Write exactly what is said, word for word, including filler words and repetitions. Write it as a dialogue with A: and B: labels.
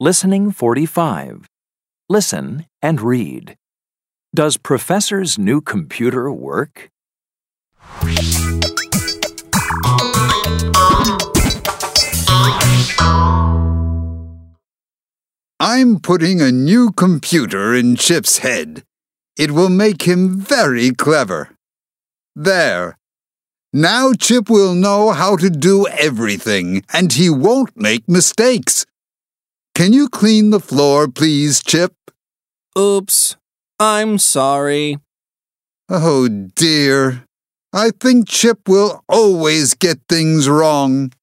A: Listening forty-five. Listen and read. Does Professor's new computer work?
B: I'm putting a new computer in Chip's head. It will make him very clever. There. Now Chip will know how to do everything, and he won't make mistakes. Can you clean the floor, please, Chip?
C: Oops. I'm sorry.
B: Oh, dear. I think Chip will always get things wrong.